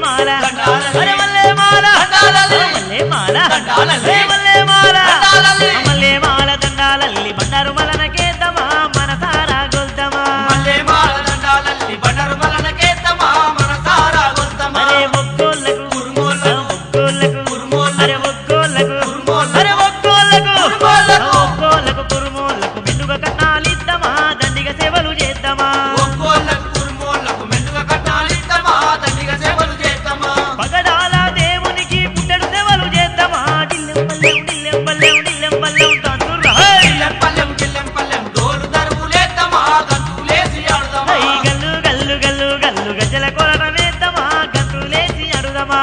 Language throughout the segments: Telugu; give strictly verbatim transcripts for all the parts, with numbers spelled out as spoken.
మాల అరే మల్లె మాల మల్లె మాల మల్లె మాల మల్లె మాల దండాలల్లి బండారు మలనకేద్దామా మనసారా గొల్దమా మల్లె మాల దండాలల్లి బండారు మలనకేద్దామా మనసారా గొల్దమా అరే ఒగ్గోళ్ళకు కురుమోళ్ళకు ఒగ్గోళ్ళకు కురుమోళ్ళకు అరే ఒగ్గోళ్ళకు కురుమోళ్ళకు అరే ఒగ్గోళ్ళకు కురుమోళ్ళకు ఒగ్గోళ్ళకు కురుమోళ్ళకు మెండుగా కట్నాలిద్దామా దండిగా సేవలు చేద్దామా ఒగ్గోళ్ళకు కురుమోళ్ళకు మెండుగా కట్నాలిద్దామా దండిగా సేవలు చేద్దామా పగడాల దేవునికి పుట్టెడు సేవలు చేద్దామా డిల్లెం పల్లెం డిల్లెం పల్లెం డిల్లెం పల్లెం తంతుర్రా గిల్లెం పల్లెం గిల్లెం పల్లెం డోలు దరువులేద్దామా గంతులేసి ఆడుదామా హై గల్లు గల్లు గల్లు గల్లు గజల కొలరమేద్దామా గంతులేసి అడుదమా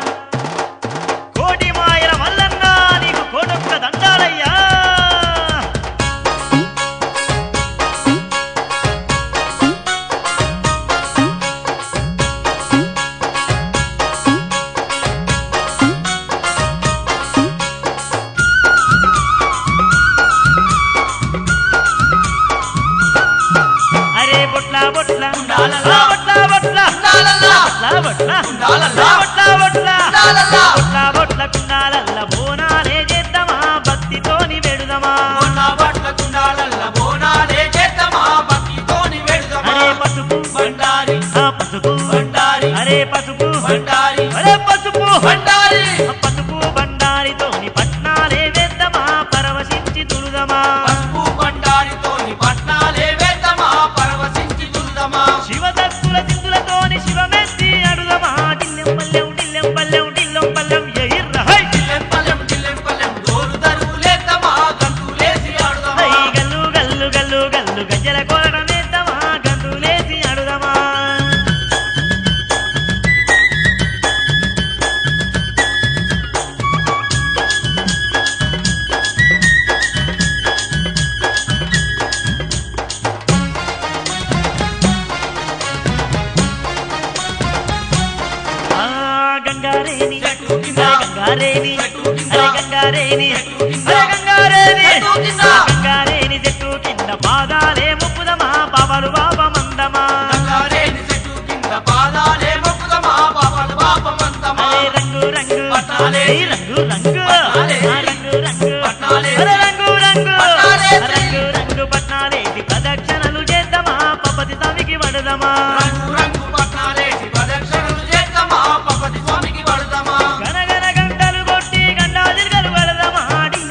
కోటి మాయల మల్లన్న నీకు కోటొక్క దండాలయ్యా అరే బొట్ల బొట్ల ఉండాలల్లా. బొట్ల బొట్ల ఉండాలల్లా. బొట్ల బొట్ల ఉండాలల్లా. బొట్ల బొట్ల ఉండాలల్లా. బొట్ల బొట్ల కుండాలల్ల బోనాలే చేద్దామా భక్తితోని వెడుదమా బొన్న బట్ల కుండాలల్ల బోనాలే చేద్దామా భక్తితోని వెడుదామా అరే పసుపు బండారి ఆ పసుపు బండారి అరే పసుపు బండారి అరే పసుపు బండారి ఆ పసుపు బండారితోని పట్నాలే వేద్దామా పరవశించి తులుదమా పసుపు బండారితోని పట్నాలే వేద్దామా పరవశించి తుల్దమా శివదత్తుల సింధులతోని శివమెత్తి అడుదమా డిల్లెం పల్లెం డిల్లెం పల్లెం డిల్లెం పల్లెం ఎయిర్ర హై గిల్లెం పల్లెం గిల్లెం పల్లెం డోలు దరువులేద్దామా గంతులేసి ఆడుదామా హై గల్లు గల్లు గల్లు గల్లు గజ్జల కొలడమేద్దామా గంతులేసి అడుదమా ఆ గంగారేని చెట్టు కింద గంగారేని చెట్టు కింద అరే గంగారేని చెట్టు కింద అరే గంగారేని చెట్టు కింద గంగారేని చెట్టు కింద పాదాలే ముప్పుదమా పాపలు పాప మందమా గంగారేని చెట్టు కింద పాదాలే మొక్కుదమా పాపలు పాపమందమా అరే రంగు రంగు పట్నాలే. అరే రంగు రంగు పట్నాలే. ఆ రంగు రంగు పట్నాలే. అరే రంగు రంగు పట్నాలే. రంగు రంగు పట్నాలేసి ప్రదక్షిణలు చేద్దామా పపతి స్వామికి వడదమా రంగు రంగు పట్నాలేసి ప్రదక్షిణలు చేద్దామా పపతి స్వామికి పడదామా గనగన గంటలు కొట్టి గండాదిలు వడదమా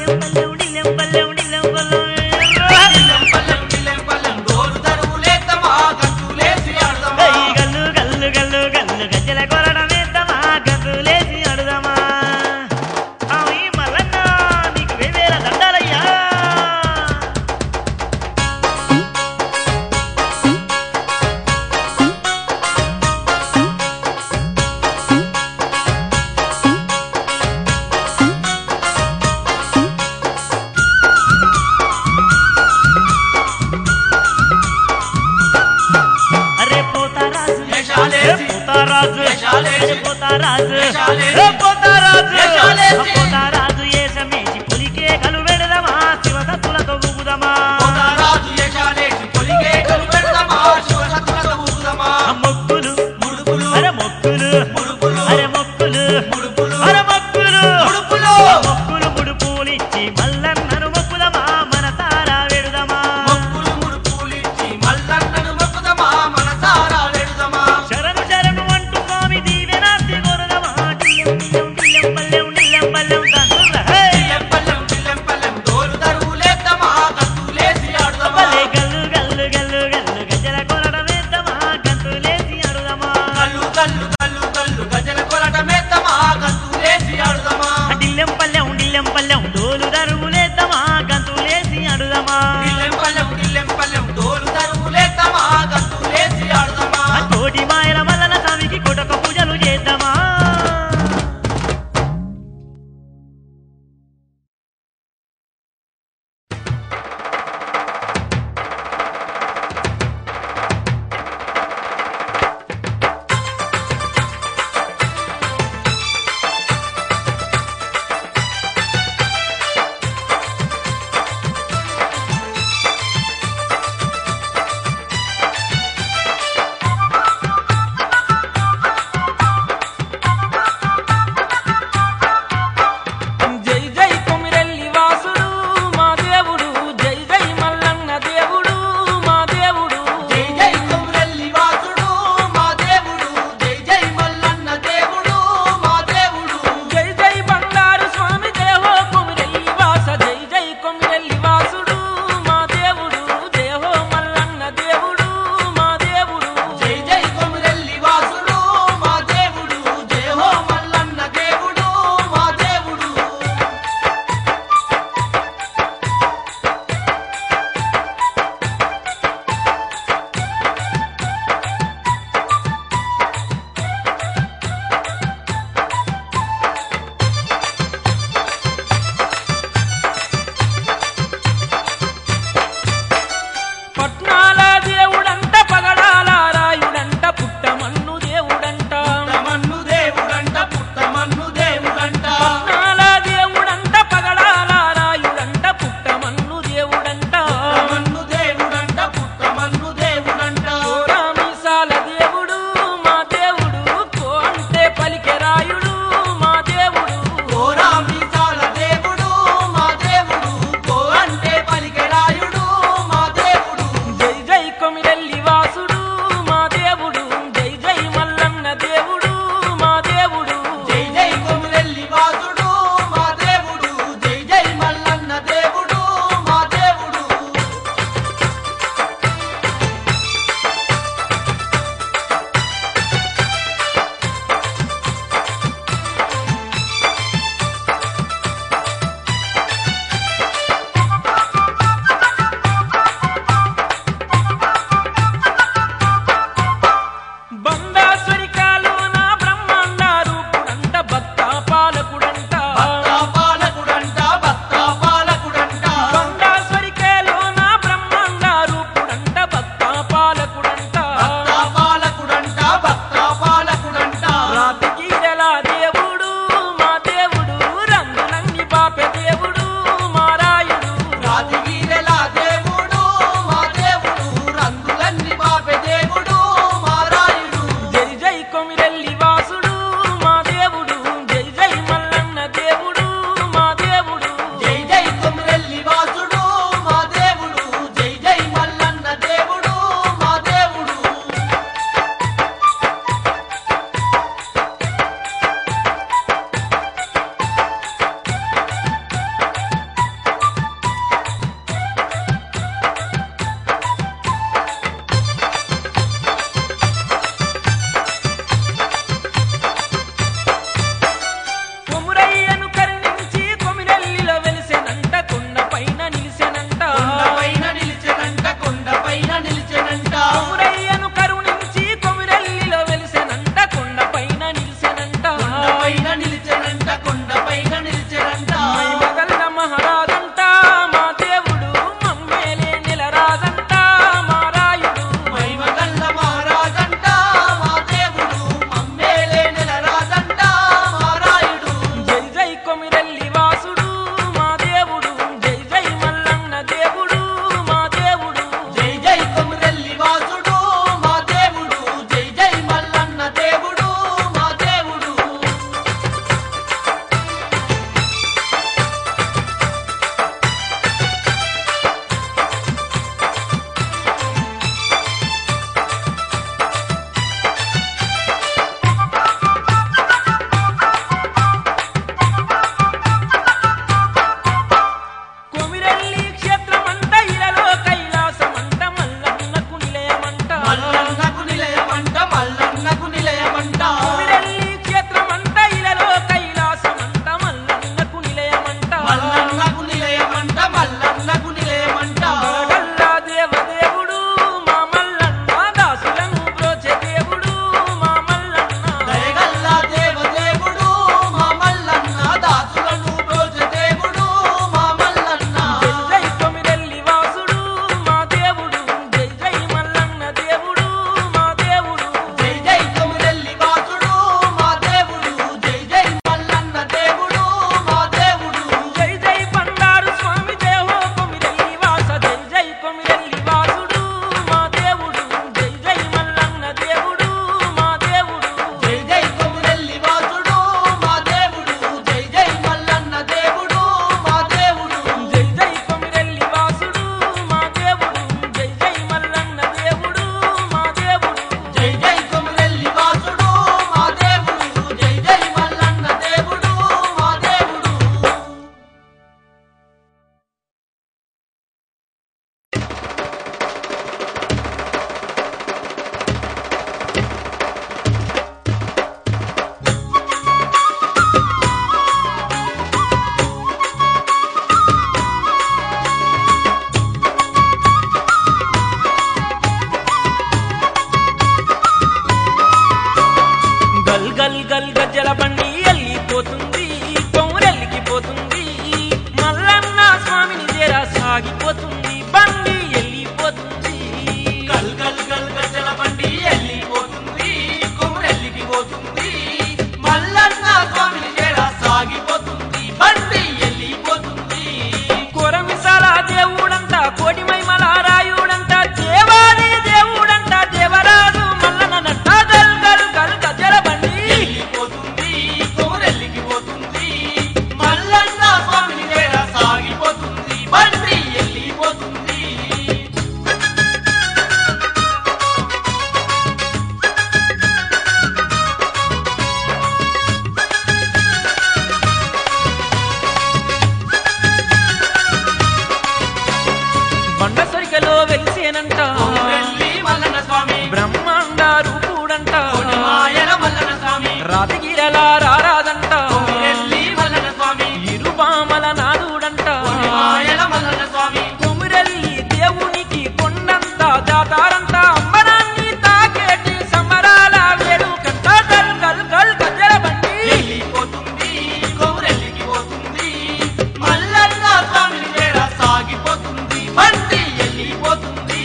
రాతిగిరల రారాదంట కొమురెల్లి మల్లన్న స్వామి ఇరుపామల నాదుడంట మాయల మల్లన్న స్వామి కొమురెల్లి దేవునికి కొండంత జాతారంట అంబరాన్ని తాకేటి సమరాల వేడుకంట గల్ గల్ గల్ గజల బండి వెళ్ళిపోతుంది కొమురెల్లికి పోతుంది మల్లన్న స్వామిని చేర సాగిపోతుంది బండి వెళ్ళిపోతుంది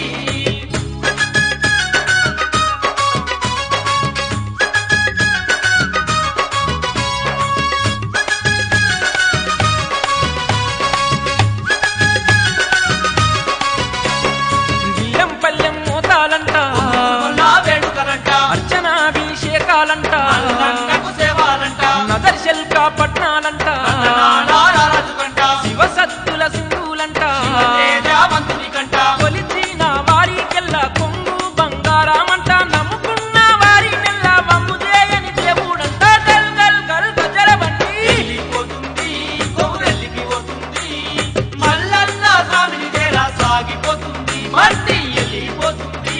బియ్యం పల్లెం మోతాలంట నా వేడుకలంట అర్చనాభిషేకాలంట మల్లన్నకు సేవాలంట నదర్ శల్కా పట్నాలంట నారాజుకంట శివ సత్తుల సింధులంట తేజవంతుని కంట కొలిచిన వారికెల్ల కొంగు బంగారమంట నమ్ముకున్న వారి నెల్ల వమ్ము చేయని దేవుడంట గల్ గల్ గల్ గజల బండి వెళ్ళిపోతుంది కొమురెల్లికి పోతుంది మల్లన్న స్వామిని చేర సాగిపోతుంది బండి వెళ్ళిపోతుంది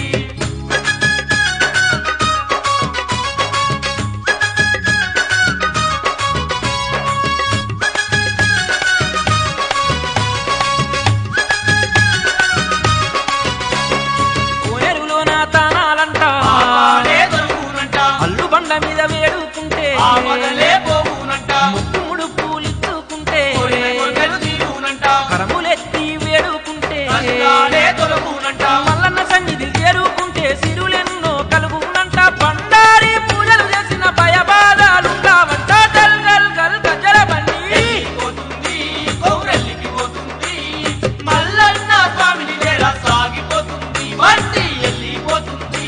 కోనేరులోన తానాలంట ఆపాలే దొరుకునంట అల్లు బండ మీద వేడుకుంటే ఆ మొదలే పోవునంట ముక్కు ముడుపులిచ్చుకుంటే కొరిన కొరకలు తీరునంట కరములెత్తి వేడుకుంటే కష్టాలే తొలగునంట మల్లన్న సన్నిధి చేరుకుంటే సిరులెన్నో కలుగునంట బండారి పూజలు చేసిన భయబాధాలుండవంట గల్ గల్ గల్ గజల బండి వెళ్ళిపోతుంది కొమురెల్లికి పోతుంది మల్లన్న స్వామిని చేర సాగిపోతుంది బండి వెళ్ళిపోతుంది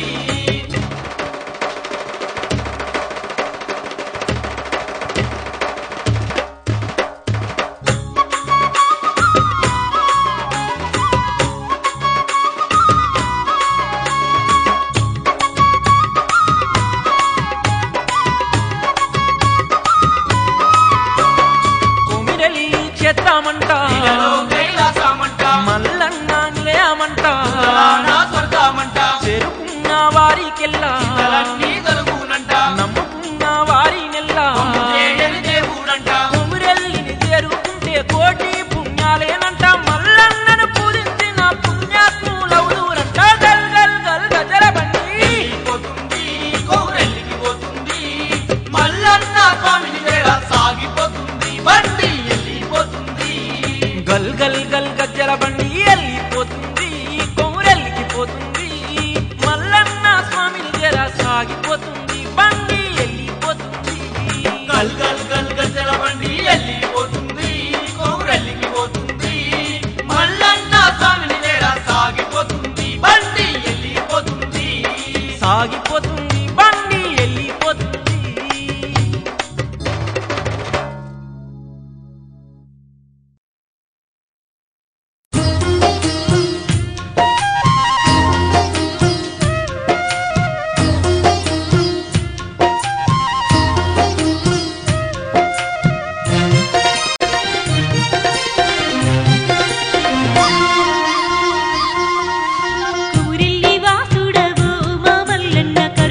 కొమిరెలి క్షేత్రమంట ఇలలో కైలాసమంట మల్లన్న నిలయమంట పురాణ స్వర్గమంట చేరుకున్న వారికెల్లా తలన్నీ తొలగునంట నమ్ముకున్న వారి నెల్ల చేయని దేవుడంట కొమిరెల్లిని చేరుకుంటే కోటి పుణ్యాలేనంట మల్లన్నను పూజించిన పుణ్యాత్ములవుదురంట గల్ గల్ గల్ గజల బండి వెళ్ళిపోతుంది కొమురెల్లికి పోతుంది మల్లన్న స్వామిని చేర సాగిపోతుంది బండి వెళ్ళిపోతుంది గల్ గల్ గల్ గజ్జల బండి వెళ్ళిపోతుంది కొమురెల్లికి పోతుంది మల్లన్న స్వామిని జర సాగిపోతుంది బండి వెళ్ళిపోతుంది గల్ గల్ గల్ గజ్జల బండి వెళ్ళిపోతుంది కొమురెల్లికి పోతుంది మల్లన్న స్వామిని చేర సాగిపోతుంది బండి వెళ్ళిపోతుంది సాగిపోతుంది బండి వెళ్ళిపోతుంది కూరెల్లి వాసుడవో మా మల్లన్న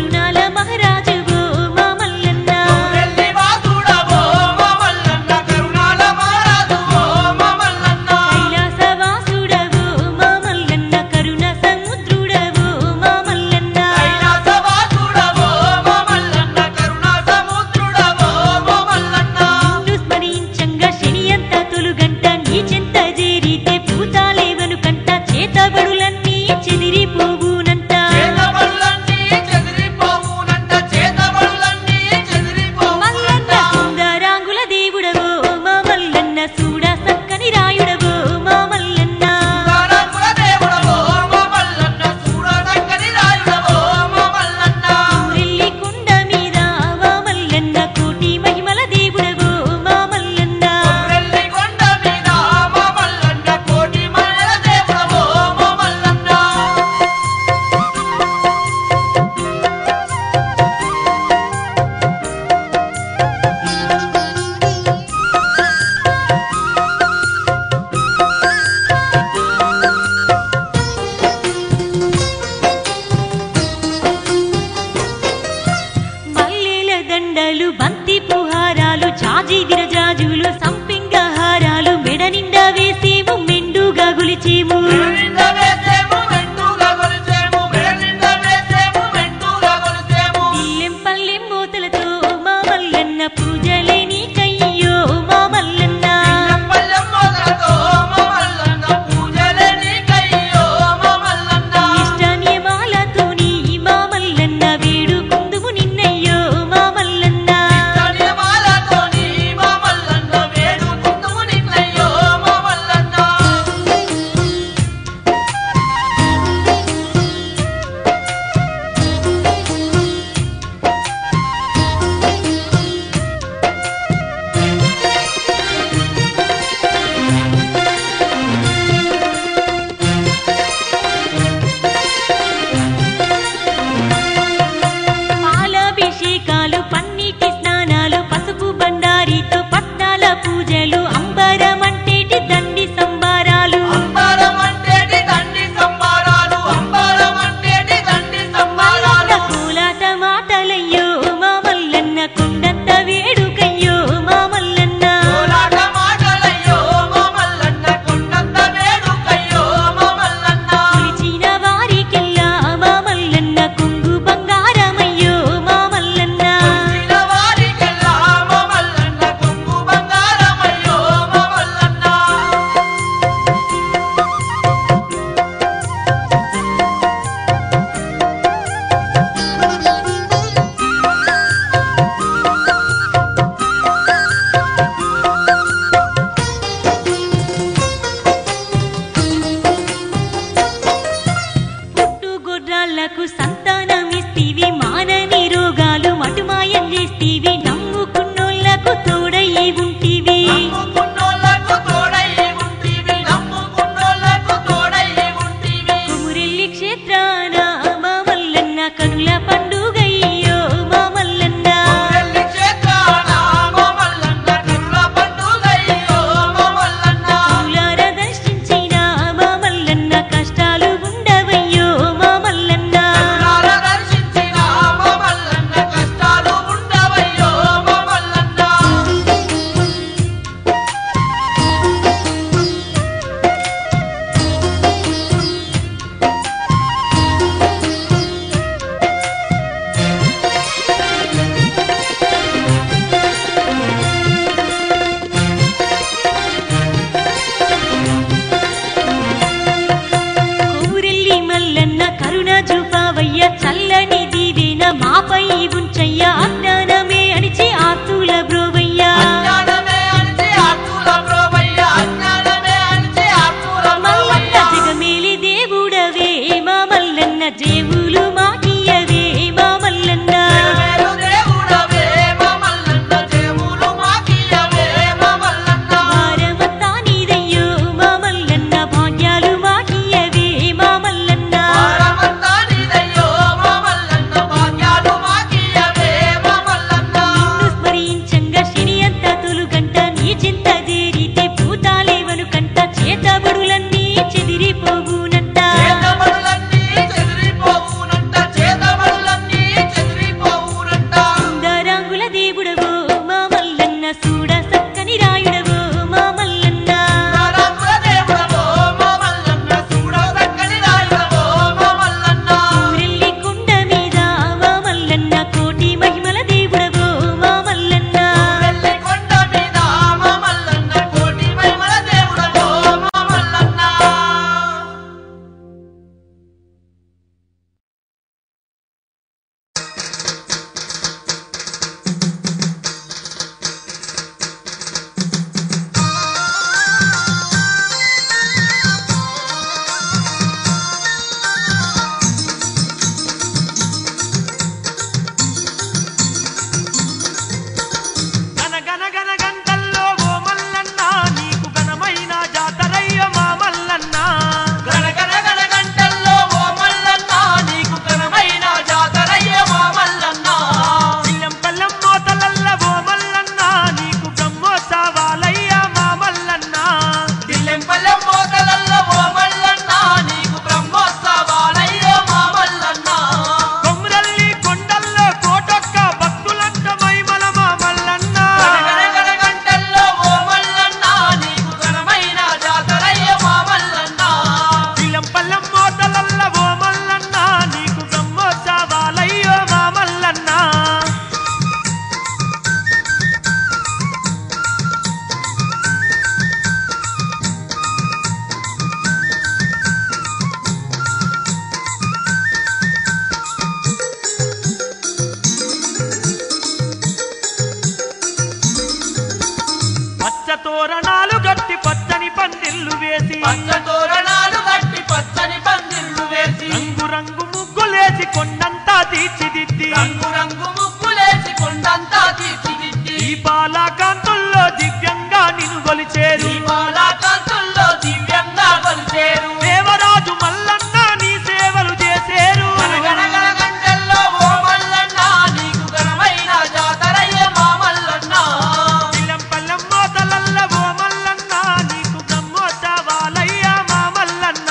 తీర్చిదిద్ది రంగు రంగు ముగ్గులేసి కొండంతా తీర్చిదిద్ది దీపాల కాంతుల్లో దివ్యంగా నిన్ను కొలిచేరు దీపాల కాంతుల్లో దివ్యంగా కొలిచేరు దేవరాజు మల్లన్న నీ సేవలు చేసేరు గణగణ గంటల్లో ఓ మల్లన్న నీకు ఘనమైన జాతరయ్య మా మల్లన్న పిల్లం పల్లెం మోతలల్ల ఓ మల్లన్న నీకు బ్రహ్మోత్సవాలయ్య మా మల్లన్న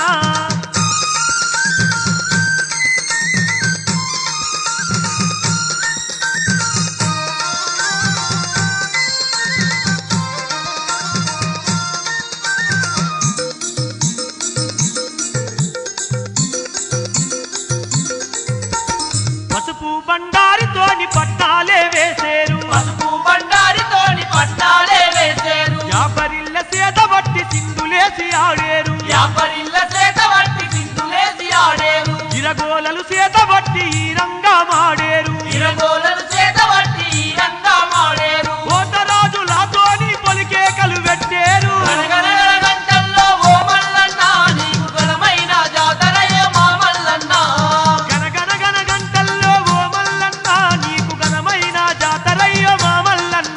పసుపు బండారితోని పట్టాలే వేసేరు పసుపు బండారితోని పట్టాలే వేసేరు యాపరిల్ల సేత బట్టి సింధులేసి ఆడేరు యాపరిల్ల చేత వట్టి సింధులేసి ఆడేరు ఇరగోలలు సేత బట్టి ఈ రంగా మాడేరు ఇరగోలను చేత వట్టి ఈ రంగా మాడేరు కోటరాజులతోని పొలికేకలు పెట్టేరు గణగణ గంటల్లో ఓ మల్లన్న నీకు ఘనమైన జాతరయ్య మా మల్లన్న గనగన గన గంటల్లో ఓ మల్లన్న నీకు ఘనమైన జాతరయ్య మా మల్లన్న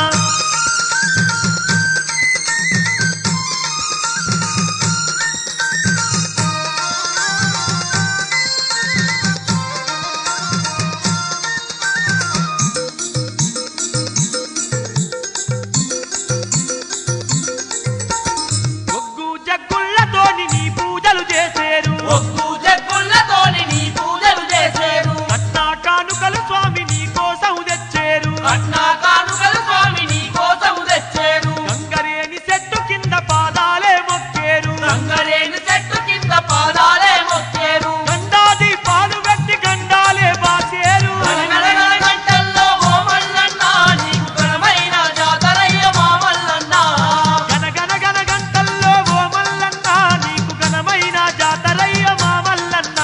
ఒగ్గు జగ్గుళ్ళతోని నీ పూజలు చేసేరు ఒగ్గు జగ్గుళ్ళతోని నీ పూజలు చేసేరు కట్నా కానుకలు స్వామి నీ కోసం తెచ్చేరు కట్నా కానుకలు స్వామి నీ కోసం తెచ్చేరు గంగరేని చెట్టు కింద పాదాలే మొక్కేరు రంగరేణి చెట్టు కింద పాదాలే మొక్కేరు గండాది పాలు పెట్టి గండాలే బాసేరు గణగణ గంటల్లో ఓ మల్లన్న నీకు ఘనమైన జాతరయ్య మా మల్లన్న గనగన గన గంటల్లో ఓ మల్లన్న నీకు ఘనమైన జాతరయ్య మా మల్లన్న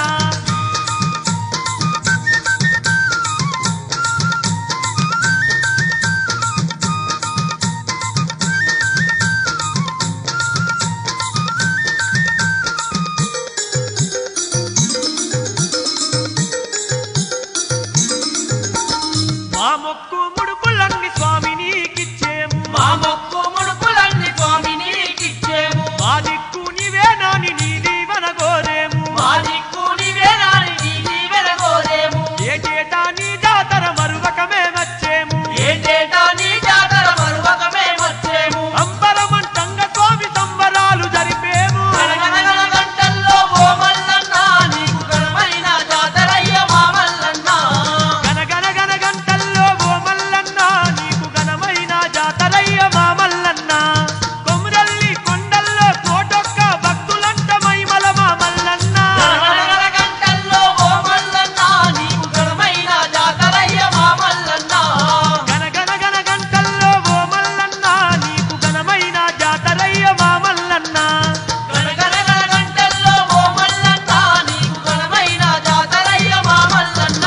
మా మొక్కు ముడుపులన్నీ స్వామి నీకిచ్చేము మా మొక్కు ముడుపులన్నీ స్వామి నీకిచ్చేము మా దిక్కు నీవేనాని నీ దీవెన కోరేము మా దిక్కు నీవేనాని నీ దీవెన కోరేము ఏటేటా నీ జాతర మరువకమే వచ్చేము ఏటేటా నీ జాతర మరువకమే వచ్చేము అంబరమంటంగ స్వామి సంబరాలు జరిపేము గణగణ గంటల్లో ఓ మల్లన్న నీకు ఘనమైన జాతరయ్య మా మల్లన్న గనగన గన గంటల్లో ఓ మల్లన్న నీకు ఘనమైన జాతరయ్య మా మల్లన్న కొమురల్లి కొండల్లో కోటొక్క భక్తులంట మైమల మా మల్లన్న గణగణ గంటల్లో ఓ మల్లన్న నీకు ఘనమైన జాతరయ్య మా మల్లన్న గనగన గన గంటల్లో ఓ మల్లన్న నీకు ఘనమైన జాతరయ్య మా మల్లన్న గణగణ గంటల్లో ఓ మల్లన్న నీకు ఘనమైన జాతరయ్య మా మల్లన్న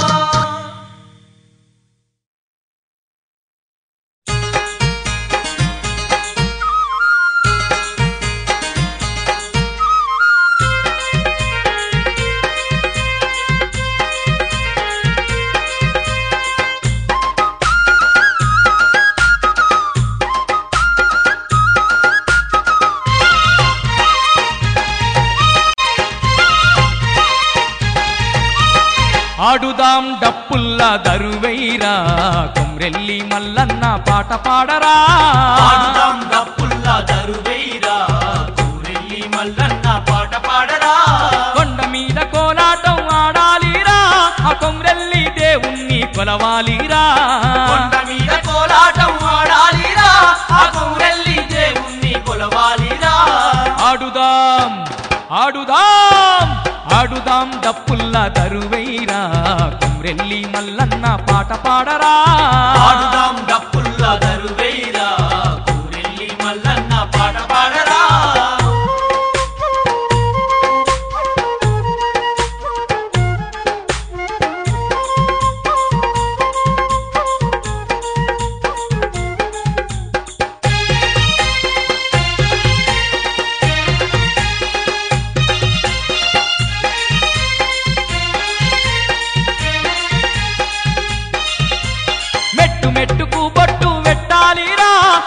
ఆడుదాం డప్పుల్లా దరువైరా కొమ్రెల్లి మల్లన్న పాట పాడరా ఆడుదాం డప్పుల్లా దరువైరా కోరెల్లి మల్లన్న పాట పాడరా కొండ మీద కోలాటం ఆడాలిరా ఆ కొమ్రెల్లి దేవుణ్ణి కొలవాలిరా కొండ మీద కోలాటం ఆడాలిరా ఆ కోరెల్లి దేవుణ్ణి కొలవాలిరా ఆడుదాం ఆడుదాం ఆడుదాం డప్పుల్లా దరువైరా కొమ్రెల్లి మల్లన్న పాట పాడరా ఆడుదాం డప్పుల్లా దరువైరా కోరెల్లి మల్లన్న పాట పాడరా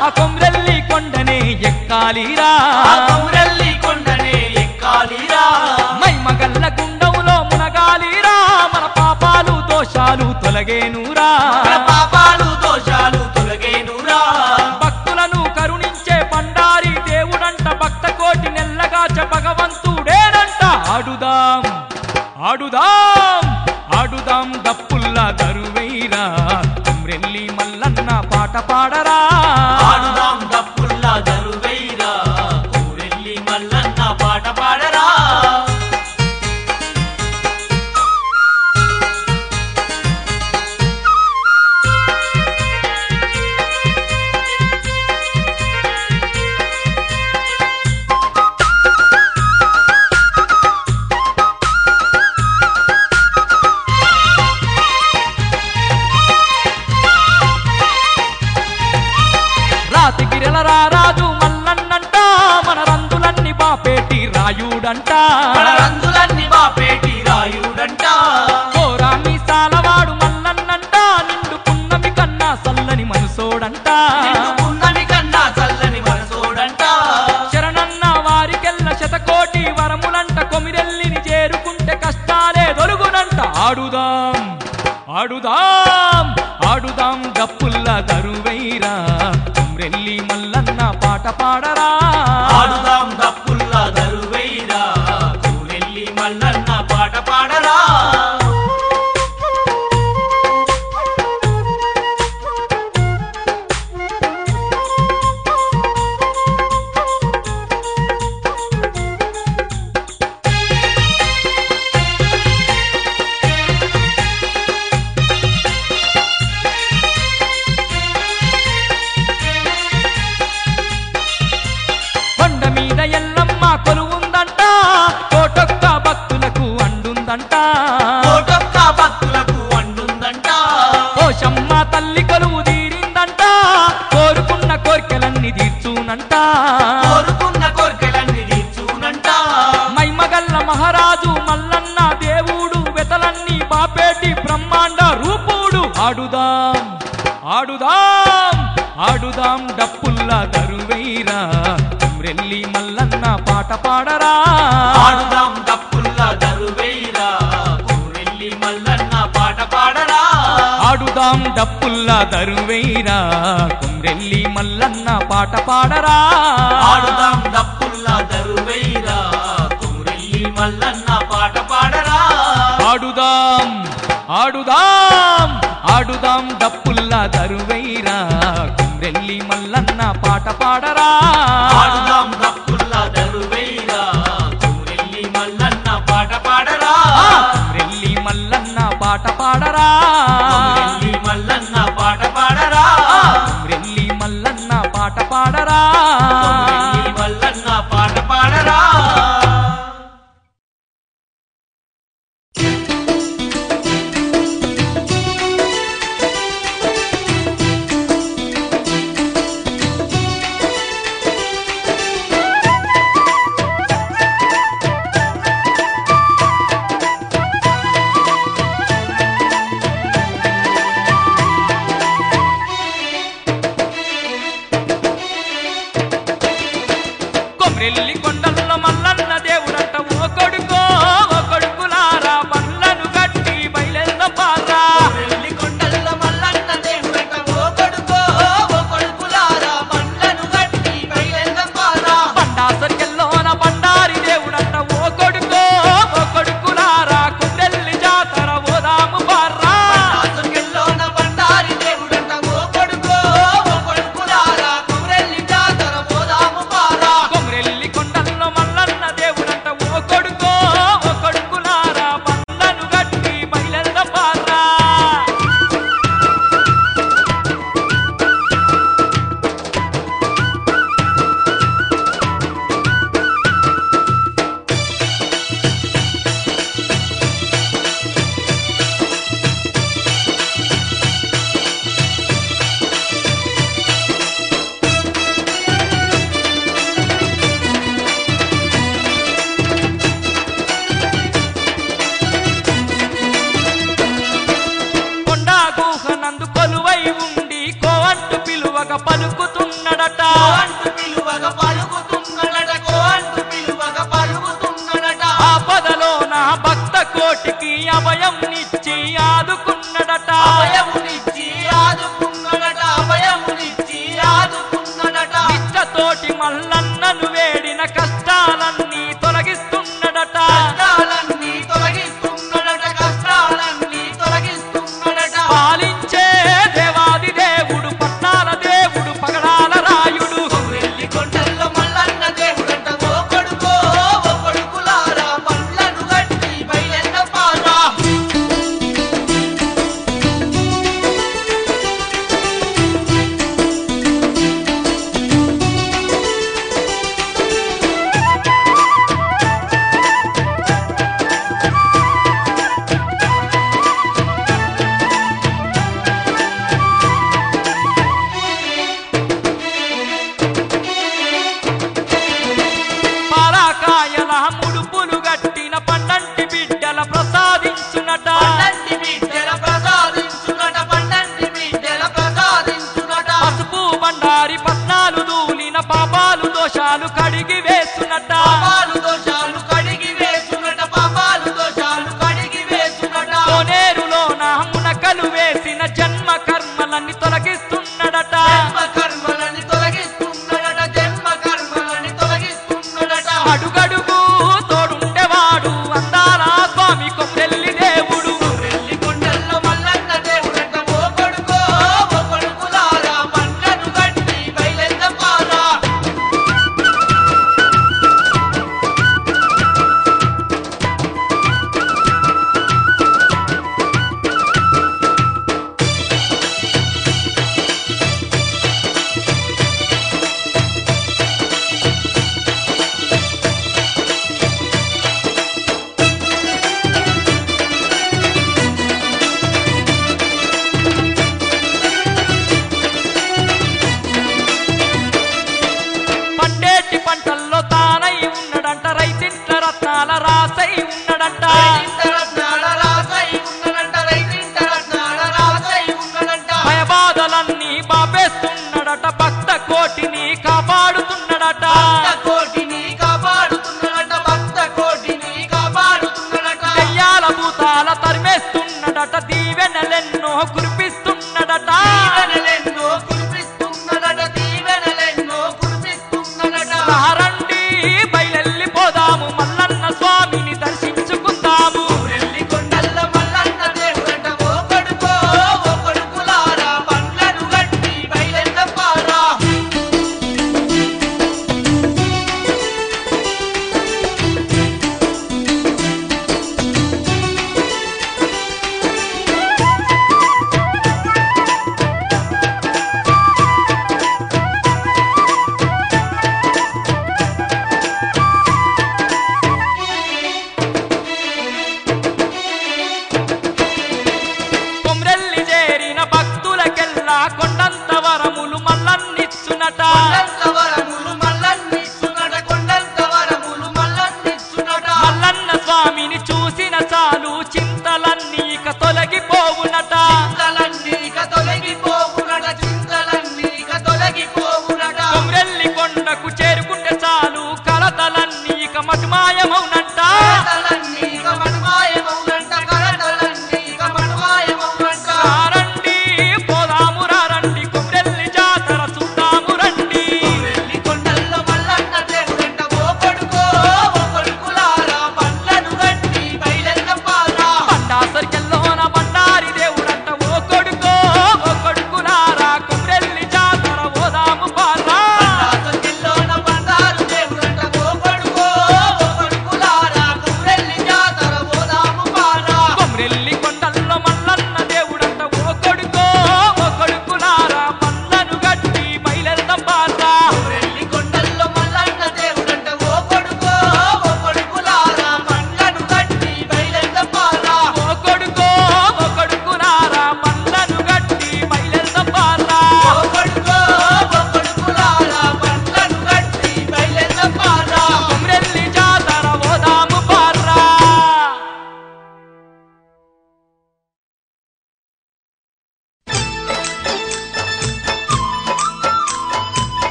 ఆ కొమ్రెల్లి కొండనే ఎక్కాలిరా ఆ కొమ్రెల్లి కొండనే ఎక్కాలిరా మైమగల్ల గుండంలో మునగాలిరా మన పాపాలు దోషాలు తొలగేనురా మన పాపాలు దోషాలు తొలగేనురా భక్తులను కరుణించే పండారి దేవుడంట భక్త కోటి నెల్లగాచ భగవంతుడేనంట ఆడుదాం ఆడుదాం ఆడుదాం దప్పుల్లా దరువైరా కొమ్రెల్లి మల్లన్న పాట పాడరా ఆడుదాం దప్పుల్లా దరువైరా కొమ్రెల్లి మల్లన్న పాట పాడరా రాతిగిరల రారాజు మల్లన్నంట మన రందులన్నీ బాపేటి రాయుడంట మన రంగులన్నీ బాపేటి రాయుడంట కోరా మీసాలవాడు మల్లన్నంట నిండు పున్నమి కన్నా సల్లని మనసోడంట పున్నమి కన్నా చల్లని మనసోడంట శరణన్న వారికెల్ల శతకోటి వరములంట కొమిరెల్లిని చేరుకుంటే కష్టాలే దొలుగునంట ఆడుదాం ఆడుదాం ఆడుదాం దప్పుల్లా దరువైరా కొమ్రెల్లి మల్లన్న పాట పాడరా ఆడుదాం దప్పుల్లా దరువైరా కొమ్రెల్లి మల్లన్న పాట పాడరా కొండ మీద ఎల్లమ్మ కొలువుందంట కోటొక్క భక్తులకు అండుందంట కోటొక్క భక్తులకు వండుందంట పోషమ్మ తల్లి కొలువు తీరిందంట కోరుకున్న కోర్కెలన్నీ తీర్చునంట కోరుకున్న కోర్కెలన్నీ తీర్చునంట మైమగల్ల మహారాజు మల్లన్న దేవుడు వెతలన్నీ బాపేటి బ్రహ్మాండ రూపుడు ఆడుదాం ఆడుదాం ఆడుదాం డప్పుల్లా దరువైరా కొమ్రెల్లి మల్లన్న పాట పాడరా ఆడుదాం దప్పుల్లా దరువైరా కొమ్రెల్లి మల్లన్న పాట పాడరా ఆడుదాం డప్పుల్లా దరువైరా కొమ్రెల్లి మల్లన్న పాట పాడరా ఆడుదాం దప్పుల్లా దరువైరా కొమ్రెల్లి మల్లన్న పాట పాడరా ఆడుదాం ఆడుదాం ఆడుదాం డప్పుల్లా దరువైరా కొమ్రెల్లి మల్లన్న పాట పాడరా ఆడుదాం దప్పుల్లా దరువైరా కొమ్రెల్లి మల్లన్న పాట పాడరా కొమ్రెల్లి మల్లన్న పాట పాడరా కొమ్రెల్లి మల్లన్న పాట పాడరా కొమ్రెల్లి మల్లన్న పాట పాడరా కొమ్రెల్లి మల్లన్న పాట పాడరా కొమ్రెల్లి కొండల్లో మల్లన్న దేవుడంట ఓ కొడుకో ఓ కొడుకులారా బండ్లను గట్టి బయలెల్దాం పారా కొమ్రెల్లి కొండల్లో మల్లన్న దేవుడంట ఓ కొడుకో ఓ కొడుకులారా బండ్లను గట్టి బయలెల్దాం పారా బండాసరికెల్లోన బండారి దేవుడంట ఓ కొడుకో ఓ కొడుకులారా కొమ్రెల్లి జాతర ఓదాము పారా బండాసరికెల్లోన బండారి దేవుడంట ఓ కొడుకో ఓ కొడుకులారా కొమ్రెల్లి జాతర పోదాము పారా కొమ్రెల్లి కొండల్లో మల్లన్న దేవుడంట ఓ కొడుకో ఓ కొడుకులారా బండ్లను గట్టి బయలెల్దాం పారా కొండా గుహ నందు కొలువై ఉండి కోవంటు పిలువగా పలుకుతున్నాడు అభయమునిచ్చి ఆదుకున్నడట అభయమునిచ్చి ఆదుకున్నడట అభయమునిచ్చి ఆదుకున్నడట నిష్టతోటి మల్లన్నను వేడిన కష్టాలన్నీ తొలగిస్తున్నడట కష్టాలన్నీ తొలగిస్తున్నడట కష్టాలన్నీ తొలగిస్తున్నడట పాలించే దేవాది దేవుడు పట్నాల దేవుడు పగడాల రాయుడు వెళ్ళి కొండల్లో మల్లన్న దేవుడంట ఓ కొడుకో ఓ కొడుకులారా బండ్లను గట్టి బయలెంద పారా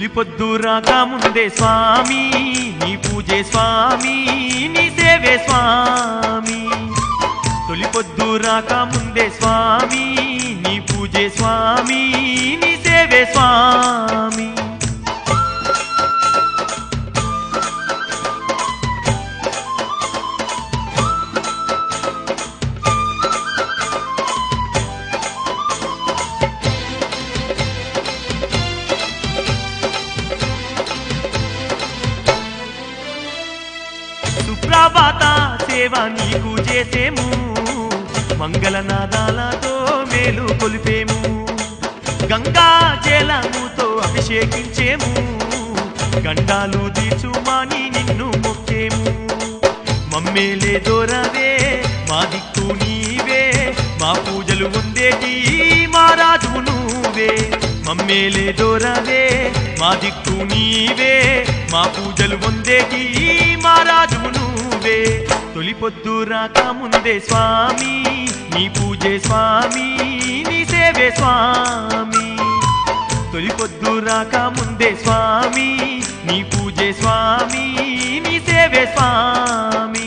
తొలి పొద్దు రాక ముందే స్వామి నీ పూజే స్వామి నీ సేవే స్వామి తొలి పొద్దు రాక ముందే స్వామి నీ పూజే స్వామి నీ సేవే స్వామి సుప్రభాత సేవ నీకు చేసేము మంగళనాదాలతో మేలు కొలిపేము గంగా జలముతో అభిషేకించేము గండాలు తీర్చుమాని నిన్ను మొక్కేము మమ్మేలే దొరవే మా దిక్కు నీవే మా పూజలు ఉందేటి మా రాజు నువ్వే మమ్మేలే దొరవే మా దిక్కు నీవే మా పూజలు ఉందేటి మా రాజు నువ్వే తొలి పొద్దు రాక ముందే స్వామి నీ పూజే స్వామి నీ సేవే స్వామి తొలి పొద్దు రాక ముందే స్వామి నీ పూజే స్వామి నీ సేవే స్వామి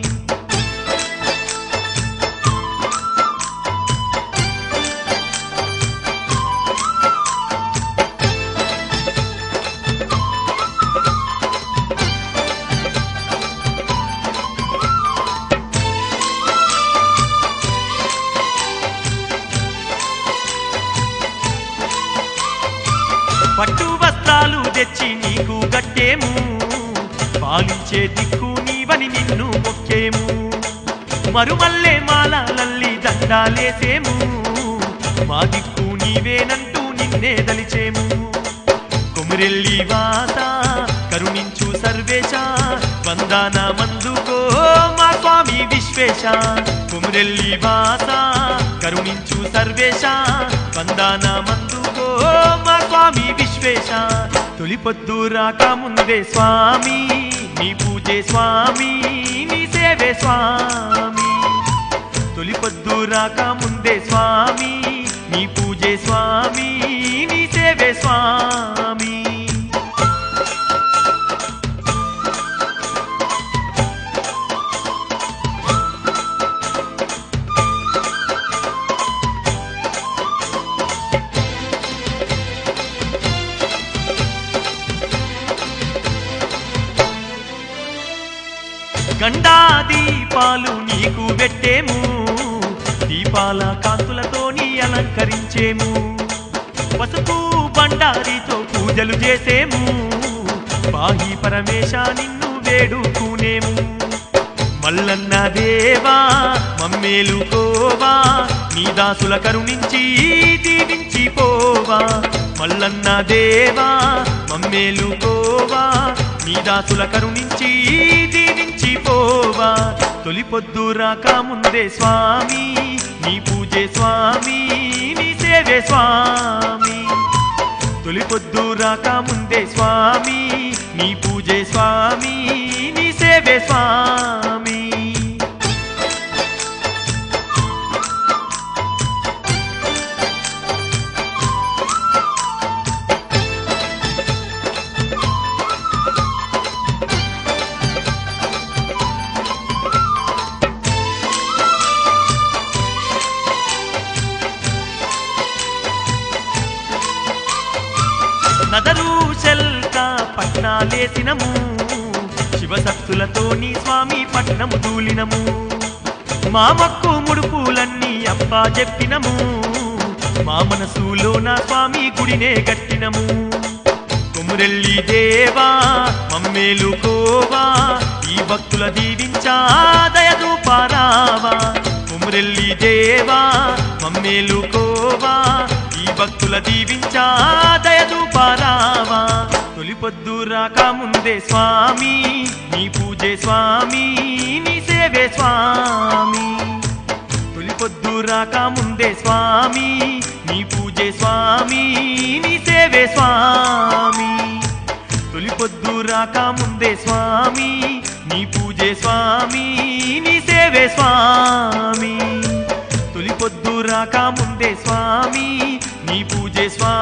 పట్టు వస్త్రాలు తెచ్చి నీకు గట్టేము పాలించే దిక్కు నీవని నిన్ను మొక్కేము మరుమల్లే మాలలల్లి దండాలేసేము మా దిక్కు నీవేనంటూ నిన్నే దలిచేము కొమురెల్లి వాస కరుణించు సర్వేశ వందన మందుకో మా స్వామి విశ్వేశ కొమురెల్లి వాస కరుణించు సర్వేశ వందన మందుకో మా స్వామి విశ్వేశ తొలి పొద్దు రాక ముందే స్వామి నీ పూజే స్వామి నీ సేవే స్వామి తొలి పొద్దు రాక ముందే స్వామి నీ పూజే స్వామి నీ సేవే స్వామి గండా దీపాలు నీకు పెట్టేము దీపాల కాంతులతోని అలంకరించేము పసుపు బండారితో పూజలు చేసేము పాహి పరమేశ నిన్ను వేడుకునేము మల్లన్న దేవా మమ్మేలు కోవా నీ దాసుల కరుణించి దీవించి పోవా మల్లన్న దేవా మమ్మేలు కోవా నీ దాసుల కరుణించి దీవించి పోవా తొలి పొద్దు రాక ముందే స్వామి నీ పూజే స్వామి నీ సేవే స్వామి తొలి పొద్దు రాక ముందే స్వామి నీ పూజే స్వామి నీ సేవే స్వామి నదరు శల్క పట్నాలేసినము శివశక్తులతోని స్వామి పట్నము దూలినము మా మక్కు ముడుపులన్నీ అప్పా చెప్పినము మా మనసులో నా స్వామి గుడినే కట్టినము కొమురెల్లి దేవా మమ్మేలు కోవా ఈ భక్తుల దీవించా దయదు పారావా కొమురెల్లి దేవా మమ్మేలు కోవా ఈ భక్తుల దీవించా దయదు పారావా తొలి పొద్దు రాక ముందే స్వామి నీ పూజే స్వామి నీ సేవే స్వామి తొలి పొద్దు రాక ముందే స్వామి నీ పూజే స్వామి నీ సేవే స్వామి తొలి పొద్దు రాక ముందే స్వామి నీ పూజే స్వామి నీ సేవే స్వామి తొలి పొద్దు రాక ముందే స్వామి నీ పూజే స్వామి